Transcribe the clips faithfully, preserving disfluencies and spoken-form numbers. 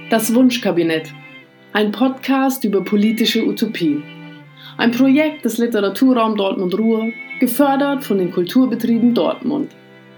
Das Wunschkabinett. Ein Podcast über politische Utopien. Ein Projekt des Literaturraum Dortmund-Ruhr, gefördert von den Kulturbetrieben Dortmund.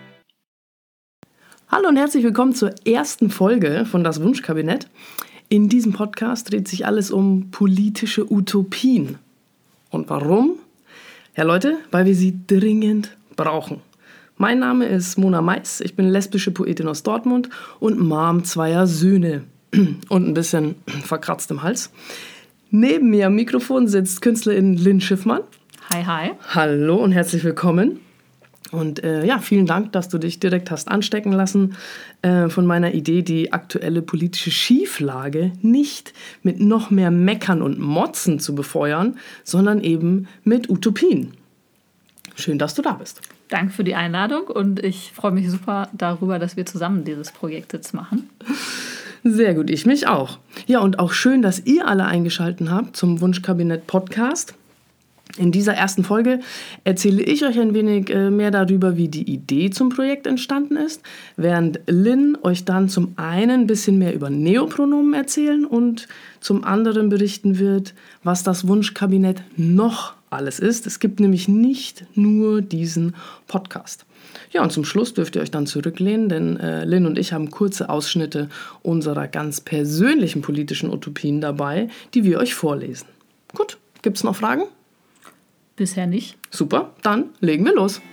Hallo und herzlich willkommen zur ersten Folge von Das Wunschkabinett. In diesem Podcast dreht sich alles um politische Utopien. Und warum? Ja Leute, weil wir sie dringend brauchen. Mein Name ist Mona Mais, ich bin lesbische Poetin aus Dortmund und Mom zweier Söhne und ein bisschen verkratzt im Hals. Neben mir am Mikrofon sitzt Künstlerin Lynn Schiffmann. Hi, hi. Hallo und herzlich willkommen. Und äh, ja, vielen Dank, dass du dich direkt hast anstecken lassen äh, von meiner Idee, die aktuelle politische Schieflage nicht mit noch mehr Meckern und Motzen zu befeuern, sondern eben mit Utopien. Schön, dass du da bist. Danke für die Einladung und ich freue mich super darüber, dass wir zusammen dieses Projekt jetzt machen. Sehr gut, ich mich auch. Ja, und auch schön, dass ihr alle eingeschaltet habt zum Wunschkabinett-Podcast. In dieser ersten Folge erzähle ich euch ein wenig äh, mehr darüber, wie die Idee zum Projekt entstanden ist, während Lynn euch dann zum einen ein bisschen mehr über Neopronomen erzählen und zum anderen berichten wird, was das Wunschkabinett noch alles ist. Es gibt nämlich nicht nur diesen Podcast. Ja, und zum Schluss dürft ihr euch dann zurücklehnen, denn äh, Lynn und ich haben kurze Ausschnitte unserer ganz persönlichen politischen Utopien dabei, die wir euch vorlesen. Gut, gibt's noch Fragen? Bisher nicht. Super, dann legen wir los.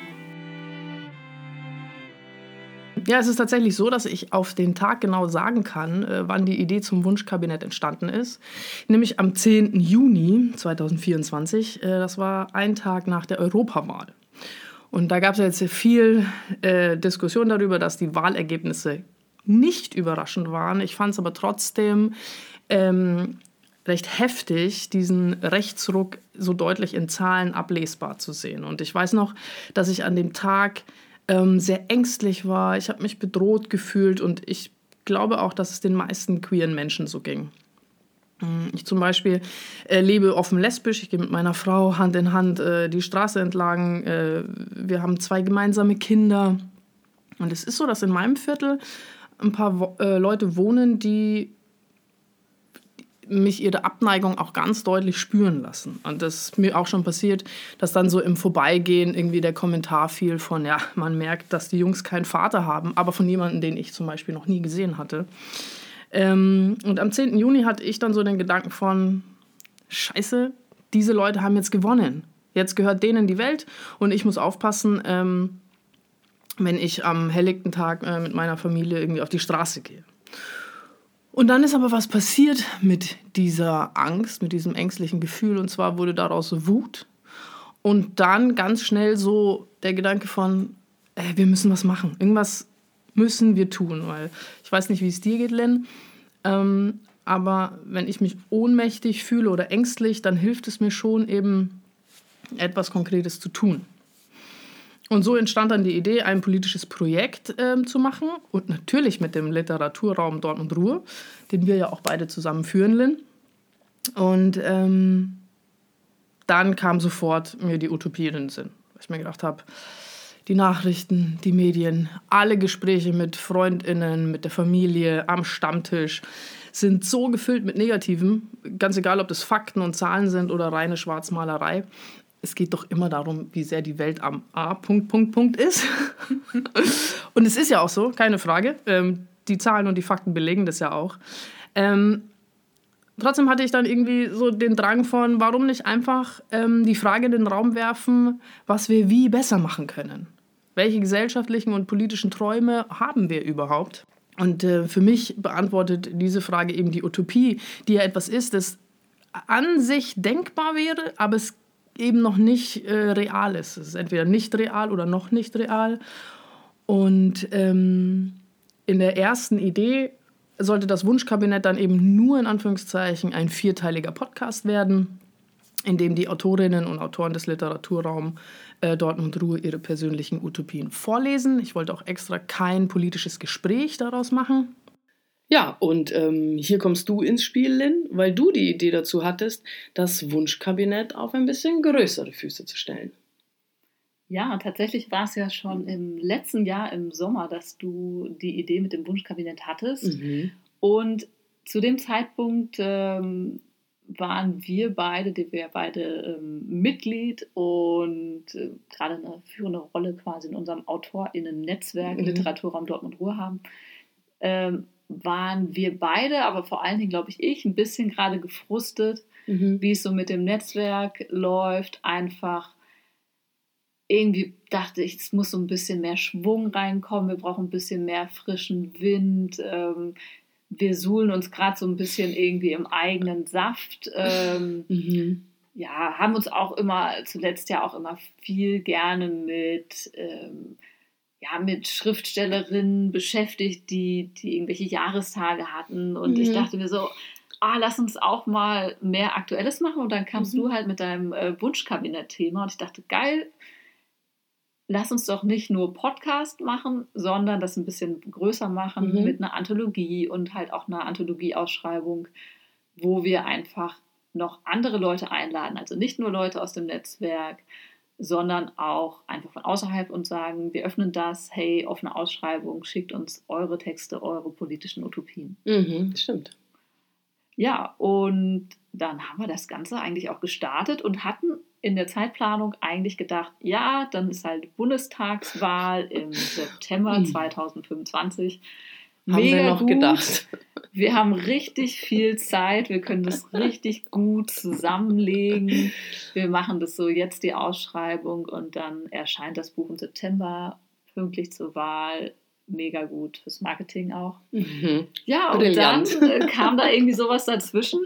Ja, es ist tatsächlich so, dass ich auf den Tag genau sagen kann, äh, wann die Idee zum Wunschkabinett entstanden ist. Nämlich am zehnten Juni zweitausendvierundzwanzig. Äh, das war ein Tag nach der Europawahl. Und da gab es jetzt viel äh, Diskussion darüber, dass die Wahlergebnisse nicht überraschend waren. Ich fand es aber trotzdem ähm, recht heftig, diesen Rechtsruck so deutlich in Zahlen ablesbar zu sehen. Und ich weiß noch, dass ich an dem Tag ähm, sehr ängstlich war. Ich habe mich bedroht gefühlt und ich glaube auch, dass es den meisten queeren Menschen so ging. Ich zum Beispiel äh, lebe offen lesbisch, ich gehe mit meiner Frau Hand in Hand äh, die Straße entlang. Äh, wir haben zwei gemeinsame Kinder. Und es ist so, dass in meinem Viertel ein paar Wo- äh, Leute wohnen, die mich ihre Abneigung auch ganz deutlich spüren lassen. Und das ist mir auch schon passiert, dass dann so im Vorbeigehen irgendwie der Kommentar fiel von, ja, man merkt, dass die Jungs keinen Vater haben, aber von jemandem, den ich zum Beispiel noch nie gesehen hatte. Ähm, und am zehnten Juni hatte ich dann so den Gedanken von, Scheiße, diese Leute haben jetzt gewonnen. Jetzt gehört denen die Welt und ich muss aufpassen, ähm, wenn ich am helllichten Tag äh, mit meiner Familie irgendwie auf die Straße gehe. Und dann ist aber was passiert mit dieser Angst, mit diesem ängstlichen Gefühl. Und zwar wurde daraus Wut. Und dann ganz schnell so der Gedanke von, ey, wir müssen was machen. Irgendwas müssen wir tun. Weil ich weiß nicht, wie es dir geht, Lynn. Ähm, aber wenn ich mich ohnmächtig fühle oder ängstlich, dann hilft es mir schon, eben etwas Konkretes zu tun. Und so entstand dann die Idee, ein politisches Projekt ähm, zu machen. Und natürlich mit dem Literaturraum Dortmund-Ruhr, den wir ja auch beide zusammen führen, Lynn. Und ähm, dann kam sofort mir die Utopie in den Sinn. Weil ich mir gedacht habe, die Nachrichten, die Medien, alle Gespräche mit FreundInnen, mit der Familie, am Stammtisch sind so gefüllt mit Negativen. Ganz egal, ob das Fakten und Zahlen sind oder reine Schwarzmalerei. Es geht doch immer darum, wie sehr die Welt am A. Punkt, Punkt, Punkt ist. Und es ist ja auch so, keine Frage. Ähm, die Zahlen und die Fakten belegen das ja auch. Ähm, trotzdem hatte ich dann irgendwie so den Drang von, warum nicht einfach ähm, die Frage in den Raum werfen, was wir wie besser machen können. Welche gesellschaftlichen und politischen Träume haben wir überhaupt? Und äh, für mich beantwortet diese Frage eben die Utopie, die ja etwas ist, das an sich denkbar wäre, aber es eben noch nicht äh, real ist. Es ist entweder nicht real oder noch nicht real. Und ähm, in der ersten Idee sollte das Wunschkabinett dann eben nur in Anführungszeichen ein vierteiliger Podcast werden, in dem die Autorinnen und Autoren des Literaturraums äh, Dortmund-Ruhr ihre persönlichen Utopien vorlesen. Ich wollte auch extra kein politisches Gespräch daraus machen. Ja, und ähm, hier kommst du ins Spiel, Lynn, weil du die Idee dazu hattest, das Wunschkabinett auf ein bisschen größere Füße zu stellen. Ja, tatsächlich war es ja schon im letzten Jahr im Sommer, dass du die Idee mit dem Wunschkabinett hattest. Mhm. Und zu dem Zeitpunkt ähm, waren wir beide, die wir beide ähm, Mitglied und äh, gerade eine führende Rolle quasi in unserem AutorInnen-Netzwerk, mhm. Literaturraum Dortmund-Ruhr haben, ähm, waren wir beide, aber vor allen Dingen, glaube ich, ich, ein bisschen gerade gefrustet, mhm. wie es so mit dem Netzwerk läuft. Einfach irgendwie dachte ich, es muss so ein bisschen mehr Schwung reinkommen, wir brauchen ein bisschen mehr frischen Wind, ähm, wir suhlen uns gerade so ein bisschen irgendwie im eigenen Saft. Ähm, mhm. Ja, haben uns auch immer, zuletzt ja auch immer viel gerne mit, ähm, ja, mit Schriftstellerinnen beschäftigt, die, die irgendwelche Jahrestage hatten. Und mhm. ich dachte mir so, ah, lass uns auch mal mehr Aktuelles machen. Und dann kamst mhm. du halt mit deinem äh, Wunschkabinett-Thema. Und ich dachte, geil, lass uns doch nicht nur Podcast machen, sondern das ein bisschen größer machen mhm. mit einer Anthologie und halt auch einer Anthologieausschreibung, wo wir einfach noch andere Leute einladen. Also nicht nur Leute aus dem Netzwerk, sondern auch einfach von außerhalb und sagen, wir öffnen das, hey, offene Ausschreibung, schickt uns eure Texte, eure politischen Utopien. Mhm, stimmt. Ja, und dann haben wir das Ganze eigentlich auch gestartet und hatten in der Zeitplanung eigentlich gedacht, ja, dann ist halt Bundestagswahl im September zweitausendfünfundzwanzig. Haben Mega wir noch gut. gedacht. Wir haben richtig viel Zeit, wir können das richtig gut zusammenlegen. Wir machen das so, jetzt die Ausschreibung und dann erscheint das Buch im September, pünktlich zur Wahl. Mega gut fürs Marketing auch. Mhm. Ja, und Brillant. dann äh, kam da irgendwie sowas dazwischen.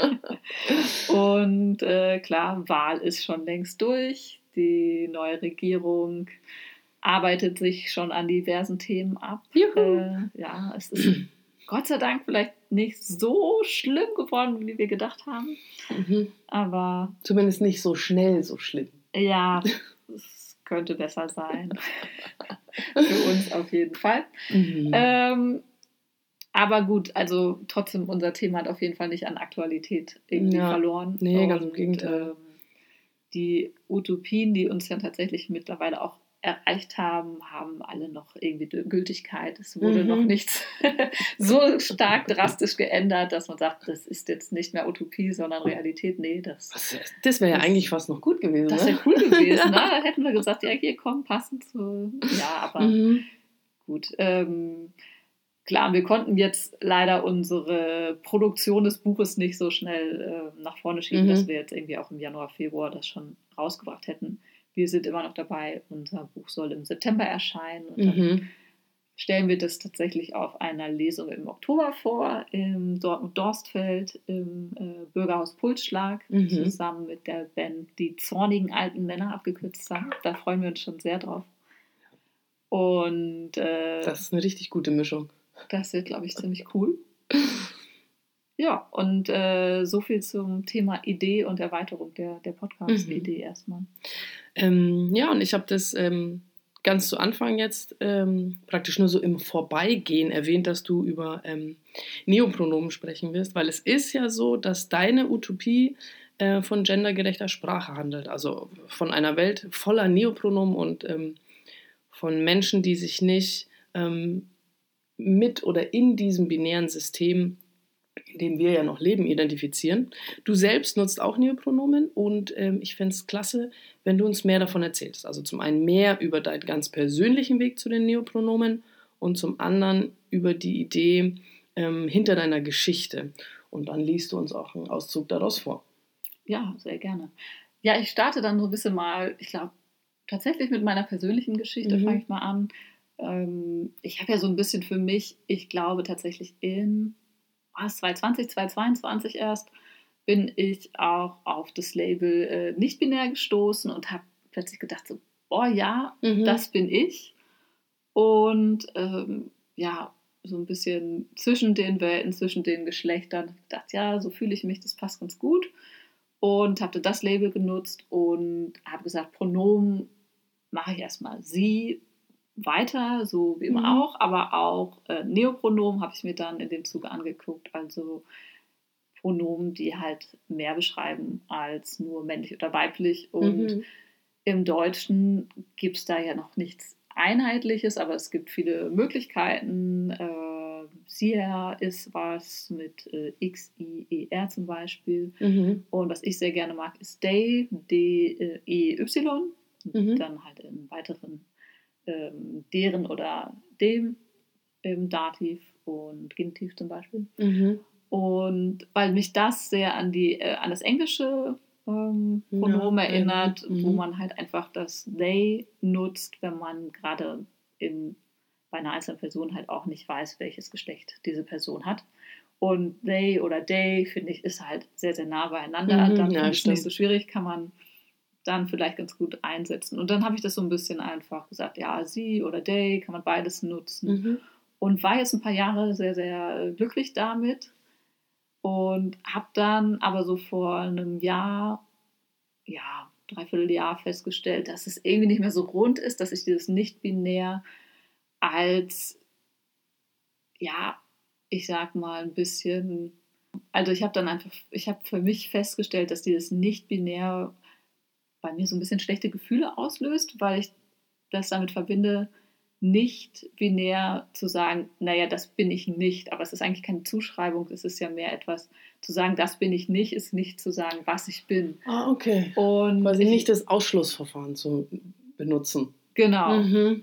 Und äh, klar, Wahl ist schon längst durch. Die neue Regierung arbeitet sich schon an diversen Themen ab. Äh, ja, es ist Gott sei Dank vielleicht nicht so schlimm geworden, wie wir gedacht haben. Mhm. Aber zumindest nicht so schnell so schlimm. Ja, es könnte besser sein. Für uns auf jeden Fall. Mhm. Ähm, aber gut, also trotzdem, unser Thema hat auf jeden Fall nicht an Aktualität irgendwie ja. verloren. Nee, Und, ganz im Gegenteil. Ähm, die Utopien, die uns ja tatsächlich mittlerweile auch erreicht haben, haben alle noch irgendwie Gültigkeit. Es wurde mhm. noch nichts so stark drastisch geändert, dass man sagt, das ist jetzt nicht mehr Utopie, sondern Realität. Nee, das, das wäre ja eigentlich fast noch gut gewesen. Das wäre ne? cool gewesen. Ne? Da hätten wir gesagt, ja, hier, komm, passend zu... Ja, aber mhm. gut. Ähm, klar, wir konnten jetzt leider unsere Produktion des Buches nicht so schnell äh, nach vorne schieben, mhm. dass wir jetzt irgendwie auch im Januar, Februar das schon rausgebracht hätten. Wir sind immer noch dabei. Unser Buch soll im September erscheinen. Und dann mhm. stellen wir das tatsächlich auf einer Lesung im Oktober vor, im Dortmund-Dorstfeld, im äh, Bürgerhaus Pulsschlag, mhm. zusammen mit der Band Die zornigen alten Männer, abgekürzt haben. Da freuen wir uns schon sehr drauf. Und äh, das ist eine richtig gute Mischung. Das wird, glaube ich, ziemlich cool. Ja, und äh, so viel zum Thema Idee und Erweiterung der, der Podcast-Idee mhm. erstmal. Ähm, ja, und ich habe das ähm, ganz zu Anfang jetzt ähm, praktisch nur so im Vorbeigehen erwähnt, dass du über ähm, Neopronomen sprechen wirst, weil es ist ja so, dass deine Utopie äh, von gendergerechter Sprache handelt, also von einer Welt voller Neopronomen und ähm, von Menschen, die sich nicht ähm, mit oder in diesem binären System, in dem wir ja noch leben, identifizieren. Du selbst nutzt auch Neopronomen und ähm, ich fände es klasse, wenn du uns mehr davon erzählst. Also zum einen mehr über deinen ganz persönlichen Weg zu den Neopronomen und zum anderen über die Idee ähm, hinter deiner Geschichte. Und dann liest du uns auch einen Auszug daraus vor. Ja, sehr gerne. Ja, ich starte dann so ein bisschen mal, ich glaube, tatsächlich mit meiner persönlichen Geschichte mhm. fange ich mal an. Ähm, ich habe ja so ein bisschen für mich, ich glaube tatsächlich in was, zwanzig zwanzig, zwanzig zweiundzwanzig erst, bin ich auch auf das Label äh, nicht-binär gestoßen und habe plötzlich gedacht, so, oh ja, mhm. das bin ich. Und ähm, ja, so ein bisschen zwischen den Welten, zwischen den Geschlechtern, gedacht, ja, so fühle ich mich, das passt ganz gut. Und habe das Label genutzt und habe gesagt, Pronomen mache ich erstmal sie weiter, so wie immer mhm. auch, aber auch äh, Neopronomen habe ich mir dann in dem Zuge angeguckt, also Pronomen, die halt mehr beschreiben als nur männlich oder weiblich. Und mhm. im Deutschen gibt es da ja noch nichts Einheitliches, aber es gibt viele Möglichkeiten. Äh, Xier ist was mit äh, X I E R zum Beispiel. Mhm. Und was ich sehr gerne mag, ist Day, D E Y. Mhm. Dann halt im weiteren ähm, deren oder dem im Dativ und Genitiv zum Beispiel. Mhm. Und weil mich das sehr an, die, äh, an das englische ähm, Pronomen Ja, erinnert, mhm. wo man halt einfach das they nutzt, wenn man gerade in, bei einer einzelnen Person halt auch nicht weiß, welches Geschlecht diese Person hat. Und they oder they, finde ich, ist halt sehr, sehr nah beieinander. Mhm, Dann ja, finde ich es stimmt. nicht so schwierig, kann man dann vielleicht ganz gut einsetzen. Und dann habe ich das so ein bisschen einfach gesagt, ja, sie oder they, kann man beides nutzen. Mhm. Und war jetzt ein paar Jahre sehr, sehr glücklich damit. Und habe dann aber so vor einem Jahr, ja, dreiviertel Jahr festgestellt, dass es irgendwie nicht mehr so rund ist, dass ich dieses Nicht-Binär als, ja, ich sag mal ein bisschen, also ich habe dann einfach, ich habe für mich festgestellt, dass dieses Nicht-Binär bei mir so ein bisschen schlechte Gefühle auslöst, weil ich das damit verbinde, nicht binär zu sagen, naja, das bin ich nicht, aber es ist eigentlich keine Zuschreibung, es ist ja mehr etwas, zu sagen, das bin ich nicht, ist nicht zu sagen, was ich bin. Ah, okay. Und Quasi ich, nicht das Ausschlussverfahren zu benutzen. Genau, Mhm.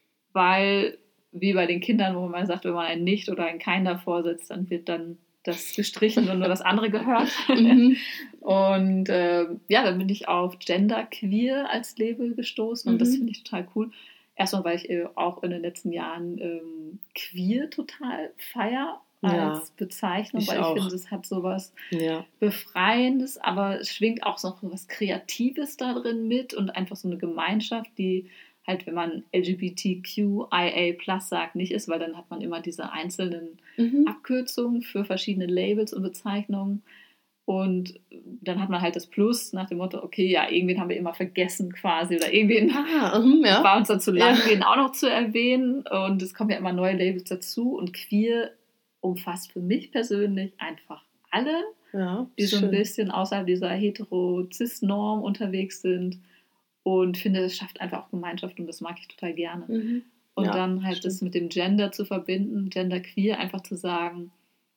weil wie bei den Kindern, wo man sagt, wenn man ein Nicht oder ein Kein davor setzt, dann wird dann das gestrichen und nur das andere gehört. Mhm. Und äh, ja, dann bin ich auf Genderqueer als Label gestoßen und das Mhm. finde ich total cool. Erstmal, weil ich äh, auch in den letzten Jahren ähm, queer total feier als Ja, Bezeichnung, ich weil ich auch. finde, es hat sowas Ja. Befreiendes, aber es schwingt auch so was Kreatives da drin mit und einfach so eine Gemeinschaft, die halt, wenn man L G B T Q I A plus sagt, nicht ist, weil dann hat man immer diese einzelnen Mhm. Abkürzungen für verschiedene Labels und Bezeichnungen. Und dann hat man halt das Plus nach dem Motto, okay, ja, irgendwen haben wir immer vergessen quasi oder irgendwen Ah, mhm, ja. war uns dann zu lang, Ja. den auch noch zu erwähnen. Und es kommen ja immer neue Labels dazu. Und queer umfasst für mich persönlich einfach alle, Ja, die so ein schön. bisschen außerhalb dieser hetero-cis-Norm unterwegs sind. Und finde, es schafft einfach auch Gemeinschaft und das mag ich total gerne. Mhm. Und Ja, dann halt stimmt. das mit dem Gender zu verbinden, Genderqueer, einfach zu sagen,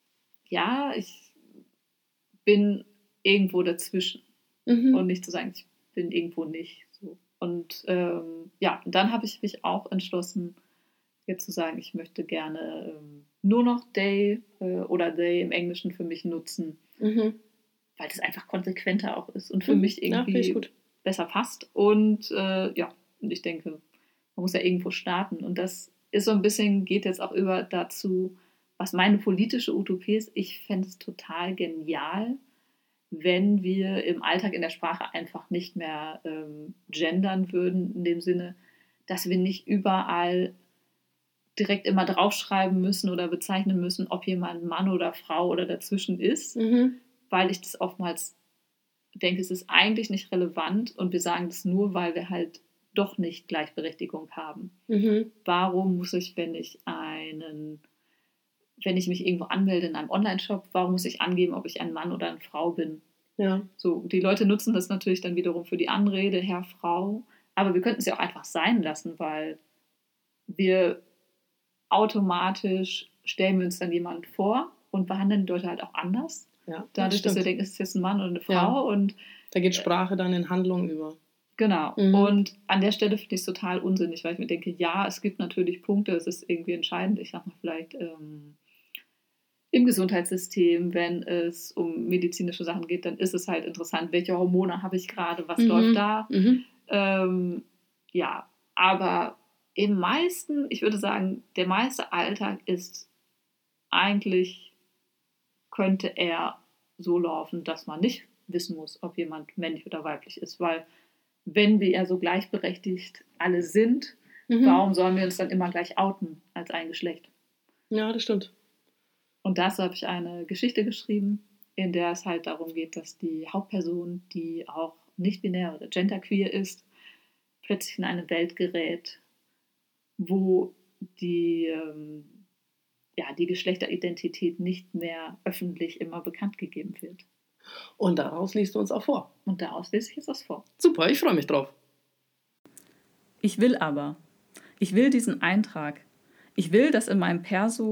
ja, ich bin irgendwo dazwischen. Mhm. Und nicht zu sagen, ich bin irgendwo nicht. So. Und ähm, ja, dann habe ich mich auch entschlossen, jetzt zu sagen, ich möchte gerne ähm, nur noch they äh, oder they im Englischen für mich nutzen, Mhm. weil das einfach konsequenter auch ist und für Mhm. mich Ja, finde ich irgendwie gut. besser passt. Und äh, ja, und ich denke, man muss ja irgendwo starten. Und das ist so ein bisschen, geht jetzt auch über dazu, was meine politische Utopie ist. Ich fände es total genial, wenn wir im Alltag in der Sprache einfach nicht mehr ähm, gendern würden, in dem Sinne, dass wir nicht überall direkt immer draufschreiben müssen oder bezeichnen müssen, ob jemand Mann oder Frau oder dazwischen ist, Mhm. weil ich das oftmals denke, es ist eigentlich nicht relevant und wir sagen das nur, weil wir halt doch nicht Gleichberechtigung haben. Mhm. Warum muss ich, wenn ich einen, wenn ich mich irgendwo anmelde in einem Online-Shop, warum muss ich angeben, ob ich ein Mann oder eine Frau bin? Ja. So, die Leute nutzen das natürlich dann wiederum für die Anrede, Herr, Frau, aber wir könnten es ja auch einfach sein lassen, weil wir automatisch stellen wir uns dann jemand vor und behandeln die Leute halt auch anders. Ja, Dadurch, dass wir stimmt. denken, ist es jetzt ein Mann oder eine Frau Ja. und Da geht Sprache dann in Handlung über. genau. Mhm. Und an der Stelle finde ich es total unsinnig, weil ich mir denke, ja, es gibt natürlich Punkte, es ist irgendwie entscheidend. Ich sag mal vielleicht ähm, im Gesundheitssystem, wenn es um medizinische Sachen geht, dann ist es halt interessant, welche Hormone habe ich gerade, was Mhm. läuft da. Mhm. Ähm, ja, aber im meisten, ich würde sagen, der meiste Alltag ist eigentlich, könnte er so laufen, dass man nicht wissen muss, ob jemand männlich oder weiblich ist, weil wenn wir ja so gleichberechtigt alle sind, Mhm. warum sollen wir uns dann immer gleich outen als ein Geschlecht? Ja, das stimmt. Und dazu habe ich eine Geschichte geschrieben, in der es halt darum geht, dass die Hauptperson, die auch nicht binär oder genderqueer ist, plötzlich in eine Welt gerät, wo die, ähm, ja, die Geschlechteridentität nicht mehr öffentlich immer bekannt gegeben wird. Und daraus liest du uns auch vor. Und daraus lese ich jetzt was vor. Super, ich freue mich drauf. Ich will aber. Ich will diesen Eintrag. Ich will, dass in meinem Perso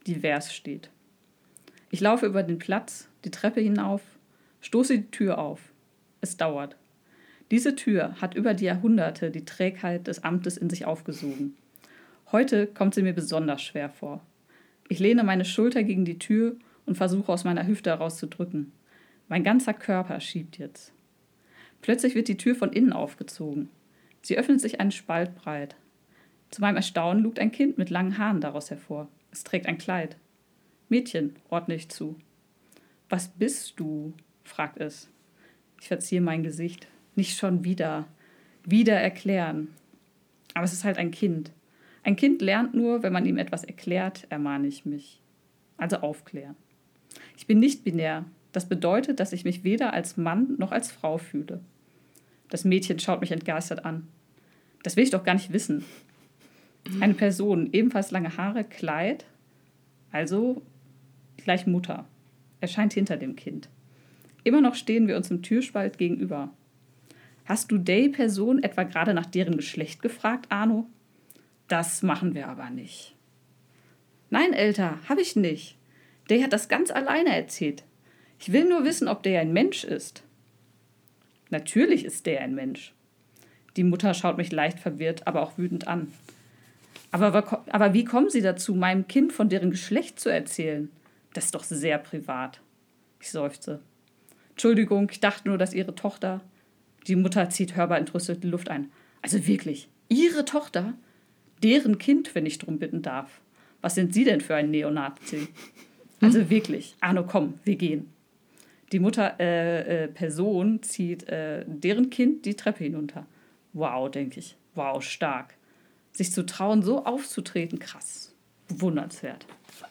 divers steht. Ich laufe über den Platz, die Treppe hinauf, stoße die Tür auf. Es dauert. Diese Tür hat über die Jahrhunderte die Trägheit des Amtes in sich aufgesogen. Heute kommt sie mir besonders schwer vor. Ich lehne meine Schulter gegen die Tür und versuche aus meiner Hüfte herauszudrücken. Mein ganzer Körper schiebt jetzt. Plötzlich wird die Tür von innen aufgezogen. Sie öffnet sich einen Spalt breit. Zu meinem Erstaunen lugt ein Kind mit langen Haaren daraus hervor. Es trägt ein Kleid. Mädchen, ordne ich zu. Was bist du? Fragt es. Ich verziehe mein Gesicht. Nicht schon wieder. Wieder erklären. Aber es ist halt ein Kind. Ein Kind lernt nur, wenn man ihm etwas erklärt, ermahne ich mich. Also aufklären. Ich bin nicht binär. Das bedeutet, dass ich mich weder als Mann noch als Frau fühle. Das Mädchen schaut mich entgeistert an. Das will ich doch gar nicht wissen. Eine Person, ebenfalls lange Haare, Kleid, also gleich Mutter, erscheint hinter dem Kind. Immer noch stehen wir uns im Türspalt gegenüber. Hast du die Person etwa gerade nach deren Geschlecht gefragt, Arno? Das machen wir aber nicht. Nein, Älter, habe ich nicht. Der hat das ganz alleine erzählt. Ich will nur wissen, ob der ein Mensch ist. Natürlich ist der ein Mensch. Die Mutter schaut mich leicht verwirrt, aber auch wütend an. Aber, aber wie kommen Sie dazu, meinem Kind von deren Geschlecht zu erzählen? Das ist doch sehr privat. Ich seufze. Entschuldigung, ich dachte nur, dass Ihre Tochter... Die Mutter zieht hörbar entrüstet die Luft ein. Also wirklich, Ihre Tochter? Deren Kind, wenn ich drum bitten darf. Was sind Sie denn für ein Neonazi? Also wirklich, Arno, komm, wir gehen. Die Mutter, äh, äh, Person zieht äh, deren Kind die Treppe hinunter. Wow, denke ich. Wow, stark. Sich zu trauen, so aufzutreten, krass. Bewundernswert.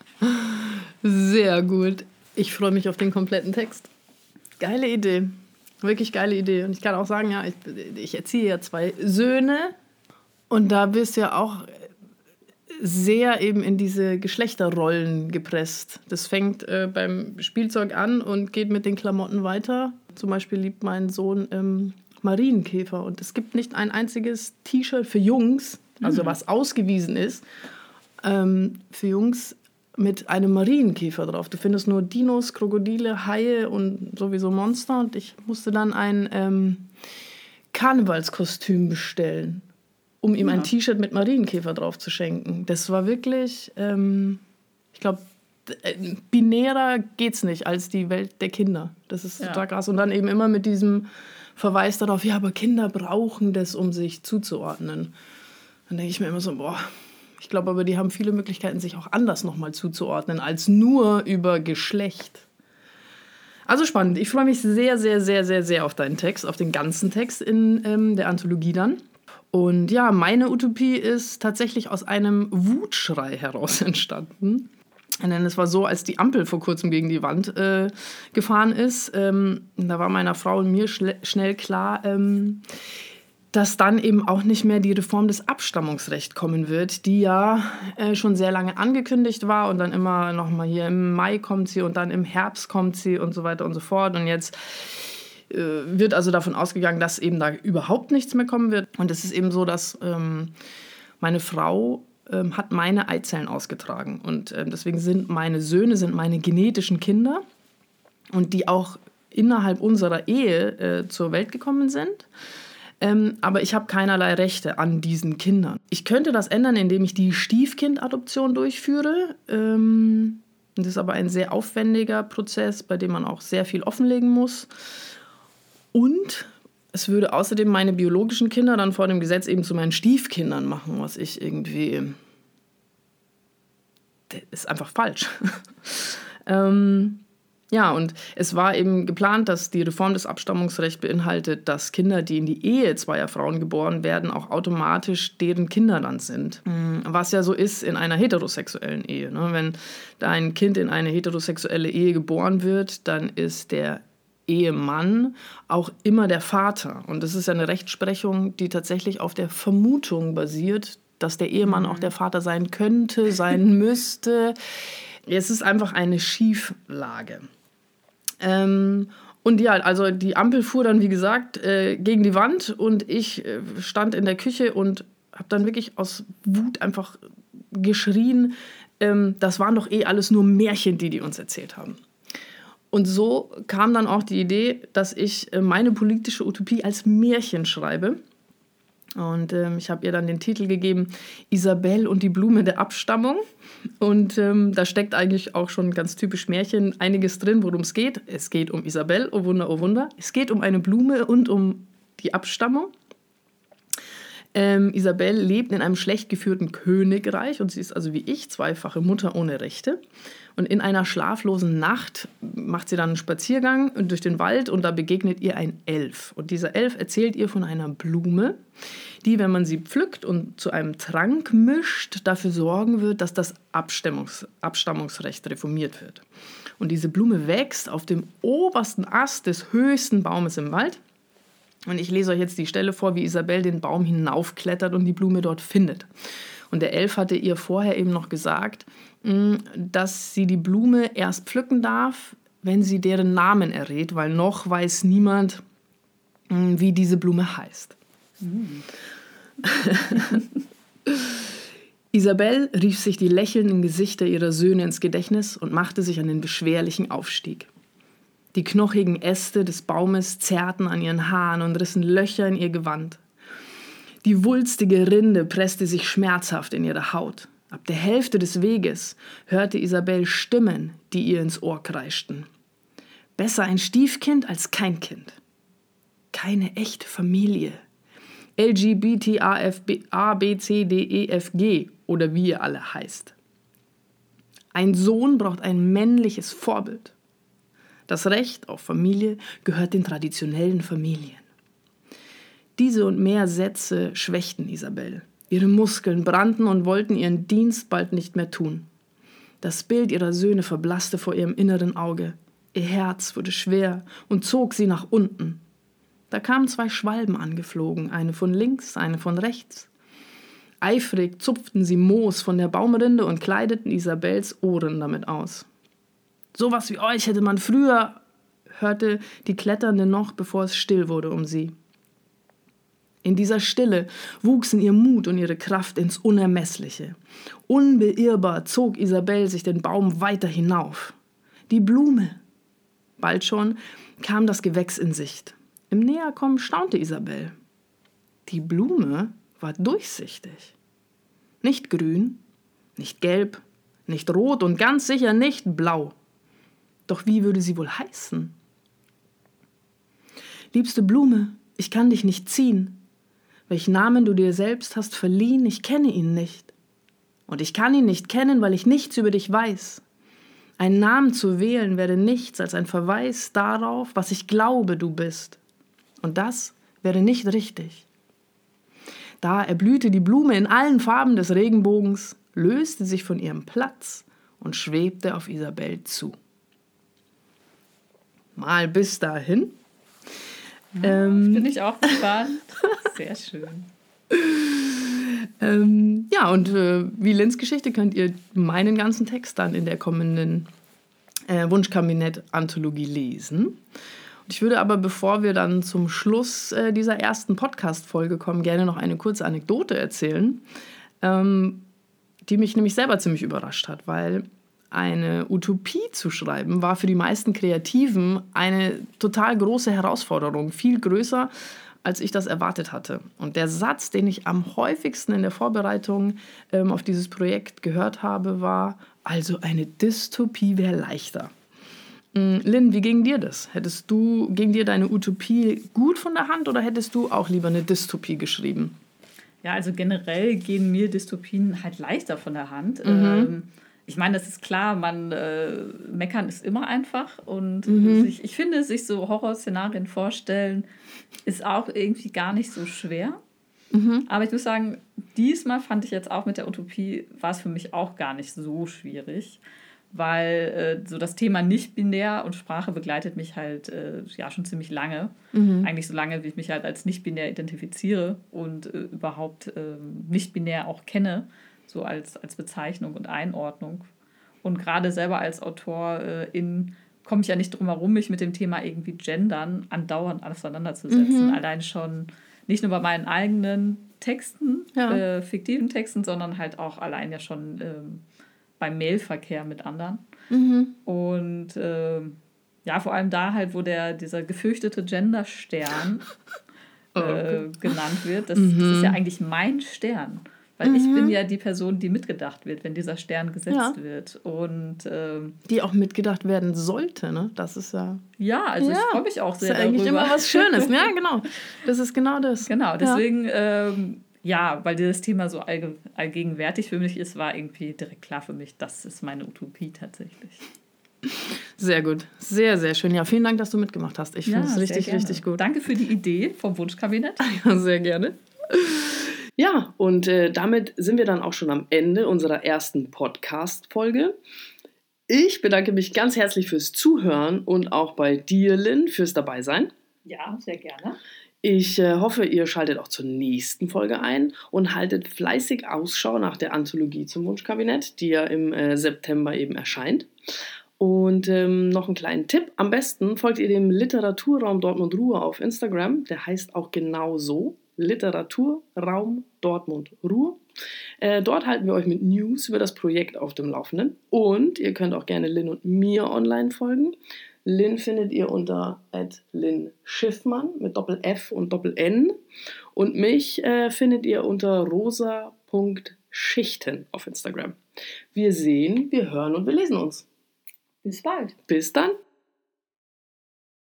Sehr gut. Ich freue mich auf den kompletten Text. Geile Idee. Wirklich geile Idee. Und ich kann auch sagen, ja, ich, ich erziehe ja zwei Söhne. Und da bist du ja auch sehr eben in diese Geschlechterrollen gepresst. Das fängt äh, beim Spielzeug an und geht mit den Klamotten weiter. Zum Beispiel liebt mein Sohn ähm, Marienkäfer. Und es gibt nicht ein einziges T-Shirt für Jungs, also mhm. was ausgewiesen ist, ähm, für Jungs mit einem Marienkäfer drauf. Du findest nur Dinos, Krokodile, Haie und sowieso Monster. Und ich musste dann ein ähm, Karnevalskostüm bestellen, um ihm ja. ein T-Shirt mit Marienkäfer drauf zu schenken. Das war wirklich, ähm, ich glaube, äh, binärer geht's nicht als die Welt der Kinder. Das ist ja. total krass. Und dann eben immer mit diesem Verweis darauf, ja, aber Kinder brauchen das, um sich zuzuordnen. Dann denke ich mir immer so, boah, ich glaube aber, die haben viele Möglichkeiten, sich auch anders nochmal zuzuordnen, als nur über Geschlecht. Also spannend. Ich freue mich sehr, sehr, sehr, sehr, sehr auf deinen Text, auf den ganzen Text in ähm, der Anthologie dann. Und ja, meine Utopie ist tatsächlich aus einem Wutschrei heraus entstanden. Denn es war so, als die Ampel vor kurzem gegen die Wand äh, gefahren ist, ähm, da war meiner Frau und mir schle- schnell klar, ähm, dass dann eben auch nicht mehr die Reform des Abstammungsrechts kommen wird, die ja äh, schon sehr lange angekündigt war und dann immer noch mal hier im Mai kommt sie und dann im Herbst kommt sie und so weiter und so fort. Und jetzt äh, wird also davon ausgegangen, dass eben da überhaupt nichts mehr kommen wird. Und es ist eben so, dass ähm, meine Frau ähm, hat meine Eizellen ausgetragen und äh, deswegen sind meine Söhne sind meine genetischen Kinder und die auch innerhalb unserer Ehe äh, zur Welt gekommen sind. Ähm, aber ich habe keinerlei Rechte an diesen Kindern. Ich könnte das ändern, indem ich die Stiefkindadoption durchführe. Ähm, das ist aber ein sehr aufwendiger Prozess, bei dem man auch sehr viel offenlegen muss. Und es würde außerdem meine biologischen Kinder dann vor dem Gesetz eben zu meinen Stiefkindern machen, was ich irgendwie... Das ist einfach falsch. ähm... Ja, und es war eben geplant, dass die Reform des Abstammungsrechts beinhaltet, dass Kinder, die in die Ehe zweier Frauen geboren werden, auch automatisch deren Kinder dann sind. Was ja so ist in einer heterosexuellen Ehe. Ne? Wenn dein Kind in eine heterosexuelle Ehe geboren wird, dann ist der Ehemann auch immer der Vater. Und das ist ja eine Rechtsprechung, die tatsächlich auf der Vermutung basiert, dass der Ehemann mhm. auch der Vater sein könnte, sein müsste. Es ist einfach eine Schieflage. Ähm, und ja, also die Ampel fuhr dann, wie gesagt, äh, gegen die Wand und ich äh, stand in der Küche und habe dann wirklich aus Wut einfach geschrien, ähm, das waren doch eh alles nur Märchen, die die uns erzählt haben. Und so kam dann auch die Idee, dass ich äh, meine politische Utopie als Märchen schreibe. Und ähm, ich habe ihr dann den Titel gegeben, Isabelle und die Blume der Abstammung. Und ähm, da steckt eigentlich auch schon ganz typisch Märchen einiges drin, worum es geht. Es geht um Isabelle, oh Wunder, oh Wunder. Es geht um eine Blume und um die Abstammung. Ähm, Isabelle lebt in einem schlecht geführten Königreich und sie ist also wie ich zweifache Mutter ohne Rechte. Und in einer schlaflosen Nacht macht sie dann einen Spaziergang durch den Wald und da begegnet ihr ein Elf. Und dieser Elf erzählt ihr von einer Blume, die, wenn man sie pflückt und zu einem Trank mischt, dafür sorgen wird, dass das Abstammungs- Abstammungsrecht reformiert wird. Und diese Blume wächst auf dem obersten Ast des höchsten Baumes im Wald. Und ich lese euch jetzt die Stelle vor, wie Isabelle den Baum hinaufklettert und die Blume dort findet. Und der Elf hatte ihr vorher eben noch gesagt, dass sie die Blume erst pflücken darf, wenn sie deren Namen errät, weil noch weiß niemand, wie diese Blume heißt. Mm. Isabelle rief sich die lächelnden Gesichter ihrer Söhne ins Gedächtnis und machte sich an den beschwerlichen Aufstieg. Die knochigen Äste des Baumes zerrten an ihren Haaren und rissen Löcher in ihr Gewand. Die wulstige Rinde presste sich schmerzhaft in ihre Haut. Ab der Hälfte des Weges hörte Isabelle Stimmen, die ihr ins Ohr kreischten. Besser ein Stiefkind als kein Kind. Keine echte Familie. L G B T A F A B C D E F G oder wie ihr alle heißt. Ein Sohn braucht ein männliches Vorbild. Das Recht auf Familie gehört den traditionellen Familien. Diese und mehr Sätze schwächten Isabelle. Ihre Muskeln brannten und wollten ihren Dienst bald nicht mehr tun. Das Bild ihrer Söhne verblasste vor ihrem inneren Auge. Ihr Herz wurde schwer und zog sie nach unten. Da kamen zwei Schwalben angeflogen, eine von links, eine von rechts. Eifrig zupften sie Moos von der Baumrinde und kleideten Isabelles Ohren damit aus. »Sowas wie euch hätte man früher«, hörte die Kletternde noch, bevor es still wurde um sie. In dieser Stille wuchsen ihr Mut und ihre Kraft ins Unermessliche. Unbeirrbar zog Isabelle sich den Baum weiter hinauf. Die Blume. Bald schon kam das Gewächs in Sicht. Im Näherkommen staunte Isabelle. Die Blume war durchsichtig. Nicht grün, nicht gelb, nicht rot und ganz sicher nicht blau. Doch wie würde sie wohl heißen? Liebste Blume, ich kann dich nicht ziehen. Welchen Namen du dir selbst hast verliehen, ich kenne ihn nicht. Und ich kann ihn nicht kennen, weil ich nichts über dich weiß. Einen Namen zu wählen wäre nichts als ein Verweis darauf, was ich glaube, du bist. Und das wäre nicht richtig. Da erblühte die Blume in allen Farben des Regenbogens, löste sich von ihrem Platz und schwebte auf Isabelle zu. Mal bis dahin. Ja, ähm, bin ich auch gespannt. Sehr schön. ähm, ja, und äh, wie Lynns Geschichte könnt ihr meinen ganzen Text dann in der kommenden äh, Wunschkabinett-Anthologie lesen. Und ich würde aber, bevor wir dann zum Schluss äh, dieser ersten Podcast-Folge kommen, gerne noch eine kurze Anekdote erzählen, ähm, die mich nämlich selber ziemlich überrascht hat, weil eine Utopie zu schreiben war für die meisten Kreativen eine total große Herausforderung, viel größer, als ich das erwartet hatte. Und der Satz, den ich am häufigsten in der Vorbereitung ähm, auf dieses Projekt gehört habe, war: Also eine Dystopie wäre leichter. Ähm, Lynn, wie ging dir das? Hättest du, ging dir deine Utopie gut von der Hand oder hättest du auch lieber eine Dystopie geschrieben? Ja, also generell gehen mir Dystopien halt leichter von der Hand. Mhm. Ähm, Ich meine, das ist klar, man äh, meckern ist immer einfach und mhm. sich, ich finde, sich so Horrorszenarien vorstellen, ist auch irgendwie gar nicht so schwer. Mhm. Aber ich muss sagen, diesmal fand ich jetzt auch mit der Utopie, war es für mich auch gar nicht so schwierig, weil äh, so das Thema nicht-binär und Sprache begleitet mich halt äh, ja schon ziemlich lange. Mhm. Eigentlich so lange, wie ich mich halt als nicht-binär identifiziere und äh, überhaupt äh, nicht-binär auch kenne. So als, als Bezeichnung und Einordnung. Und gerade selber als Autorin komme ich ja nicht drum herum, mich mit dem Thema irgendwie Gendern andauernd auseinanderzusetzen. Mhm. Allein schon nicht nur bei meinen eigenen Texten, ja. äh, fiktiven Texten, sondern halt auch allein ja schon ähm, beim Mailverkehr mit anderen. Mhm. Und äh, ja, vor allem da halt, wo der, dieser gefürchtete Genderstern äh, Okay. genannt wird. Das, Mhm. das ist ja eigentlich mein Stern. Weil ich bin ja die Person, die mitgedacht wird, wenn dieser Stern gesetzt Ja. wird. Und ähm, Die auch mitgedacht werden sollte, ne? Das ist ja... ja, also ja, ich freue mich auch das sehr ist ja eigentlich darüber. immer was Schönes. Ja, genau. Das ist genau das. Genau, Ja. deswegen, ähm, ja, weil dieses Thema so allge allgegenwärtig für mich ist, war irgendwie direkt klar für mich, das ist meine Utopie tatsächlich. Sehr gut. Sehr, sehr schön. Ja, vielen Dank, dass du mitgemacht hast. Ich Ja, finde es sehr richtig, gerne. richtig gut. Danke für die Idee vom Wunschkabinett. Ja, sehr gerne. Ja, und äh, damit sind wir dann auch schon am Ende unserer ersten Podcast-Folge. Ich bedanke mich ganz herzlich fürs Zuhören und auch bei dir, Lynn, fürs Dabeisein. Ja, sehr gerne. Ich äh, hoffe, ihr schaltet auch zur nächsten Folge ein und haltet fleißig Ausschau nach der Anthologie zum Wunschkabinett, die ja im äh, September eben erscheint. Und ähm, noch einen kleinen Tipp. Am besten folgt ihr dem Literaturraum Dortmund-Ruhr auf Instagram. Der heißt auch genau so. Literaturraum Dortmund-Ruhr. Äh, dort halten wir euch mit News über das Projekt auf dem Laufenden. Und ihr könnt auch gerne Lynn und mir online folgen. Lynn findet ihr unter at Lynn Schiffmann mit Doppel F und Doppel N. Und mich äh, findet ihr unter rosa Punkt schichten auf Instagram. Wir sehen, wir hören und wir lesen uns. Bis bald. Bis dann.